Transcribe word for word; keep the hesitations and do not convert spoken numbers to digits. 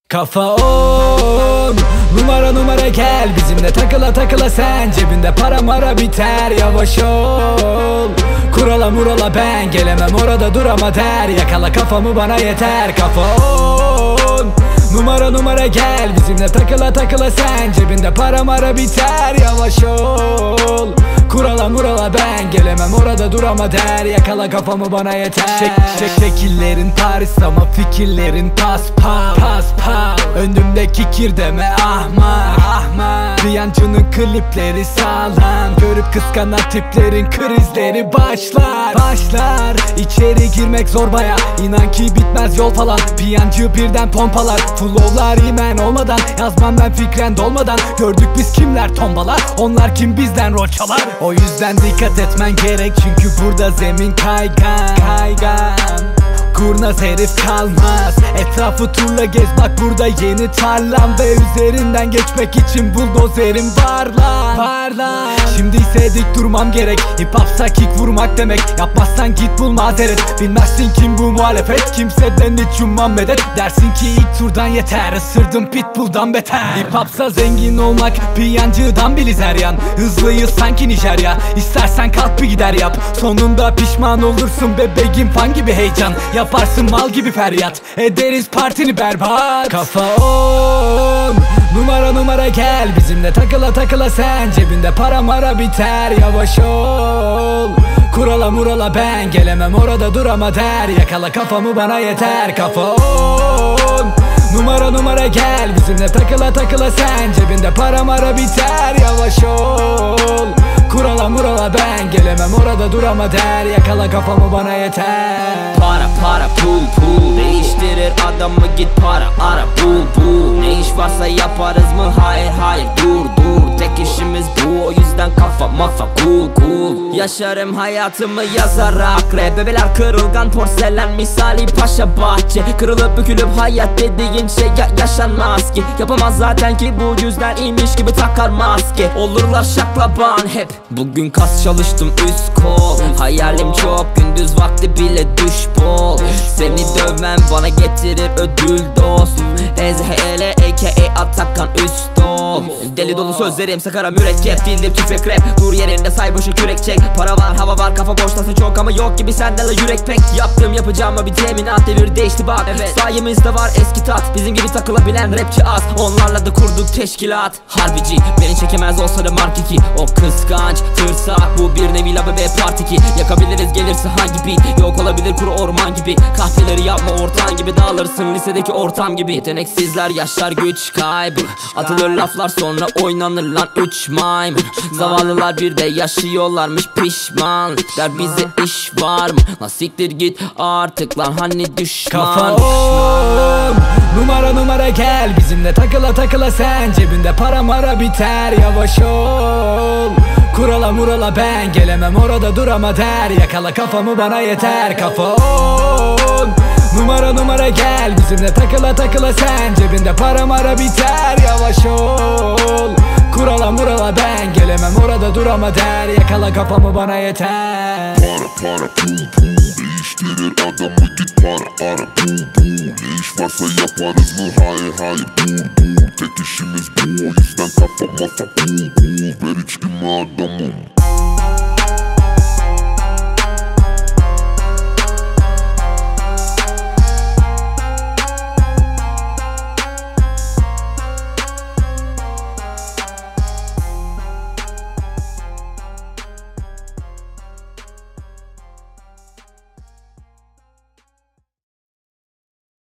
Kafa on, numara numara gel bizimle takıla takıla sen. Cebinde para mara biter, yavaş ol. Kurala murala ben gelemem, orada durama der. Yakala kafamı bana yeter. Kafa on, numara numara gel bizimle takıla takıla sen. Cebinde para mara biter, yavaş ol. Kurala murala ben gelemem, orada durama der. Yakala kafamı bana yeter. Şek, şek, şekillerin Paris ama fikirlerin pas pas pas pas. Önümdeki kir deme ahmak ahmak. Bir yancının klipleri sağlam, görüp kıskanan tiplerin krizleri başlar başlar. İçeri girmek zor baya, inan ki bitmez yol falan. Piyancı birden pompalar, flowlar imen olmadan. Yazmam ben fikren dolmadan. Gördük biz kimler tombalar, onlar kim bizden rol çalar. O yüzden dikkat etmen gerek, çünkü burada zemin kaygan kaygan. Kurnaz herif kalmaz, etrafı turla gez bak burada yeni tarlam. Ve üzerinden geçmek için buldozerim var lan, var lan. Şimdi ise dik durmam gerek, hip hopsa kick vurmak demek. Yapmazsan git bul mazeret, bilmezsin kim bu muhalefet. Kimseden hiç ummam medet, dersin ki ilk turdan yeter. Isırdım pitbull'dan beter. Hip hopsa zengin olmak piyancıdan bilizer yan. Hızlıyız sanki Nijerya, istersen kalk bir gider yap. Sonunda pişman olursun bebeğim, fan gibi heyecan. Yaparsın mal gibi feryat, ederiz partini berbat. Kafa on, numara numara gel bizimle takıla takıla sen. Cebinde para mara biter, yavaş ol. Kurala murala ben gelemem, orada durama der. Yakala kafamı bana yeter. Kafa on, numara numara gel bizimle takıla takıla sen. Cebinde para mara biter, yavaş ol. Kurala murala ben gelemem, orada durama der. Yakala kafamı bana yeter. Para para pul pul, değiştirir adamı git para ara bul bul. Ne iş varsa yaparız mı? Hayır hayır dur dur. Tek işimiz bu, o yüzden kafa mafa cool cool. Yaşarım hayatımı yazarak rap. Bebeler kırılgan porselen misali paşa bahçe. Kırılıp bükülüp hayat dediğin şey ya yaşanmaz ki. Yapamaz zaten ki bu yüzden iyiymiş gibi takar maske. Olurlar şaklaban hep. Bugün kas çalıştım üst kol. Hayalim çok, gündüz vakti bile düş bol. Seni dövmem bana getirir ödül dost. Ezhele aka Atakan üst ol. Deli dolu sözlerim sakara mürekkep. Dildim tüfek rap, dur yerinde say boşa kürek çek. Para var hava var kafa boştasın çok ama yok gibi sende la yürek pek. Yaptım yapacağıma bir teminat, devir değişti bak. Evet. Sayemizde var eski tat, bizim gibi takılabilen rapçi az. Onlarla da kurduk teşkilat. Harbici beni çekemez olsa da mark iki. O kıskanç tırsak, bu bir nevi la bebe part iki. Yakabiliriz gelirse hangi beat, yok olabilir kuru orman gibi. Kahveleri yapma ortağın gibi, dağılırsın lisedeki ortam gibi. Yeteneksizler yaşlar güç kaybı, atılır laflar sonra oynanır lan üç maymun. Zavallılar bir de yaşıyorlarmış pişman. Der bize iş var mı? Lan siktir git artık lan hani düşman. Kafa on, numara numara gel bizimle takıla takıla sen. Cebinde para mara biter, yavaş ol. Kurala murala ben gelemem, orada durama der. Yakala kafamı bana yeter. Kafa on, numara numara gel bizimle takıla takıla sen. Cebinde para mara biter, yavaş ol. Kurala murala ben gelemem, orada durama der. Yakala kafamı bana yeter. Para para pul pul, değiştirir adamı git para ara bul bul. Ne iş varsa yaparız mı? Hayır hayır dur dur. Tek işimiz bu, o yüzden kafa mafa cool cool. Ver içkimi adamım.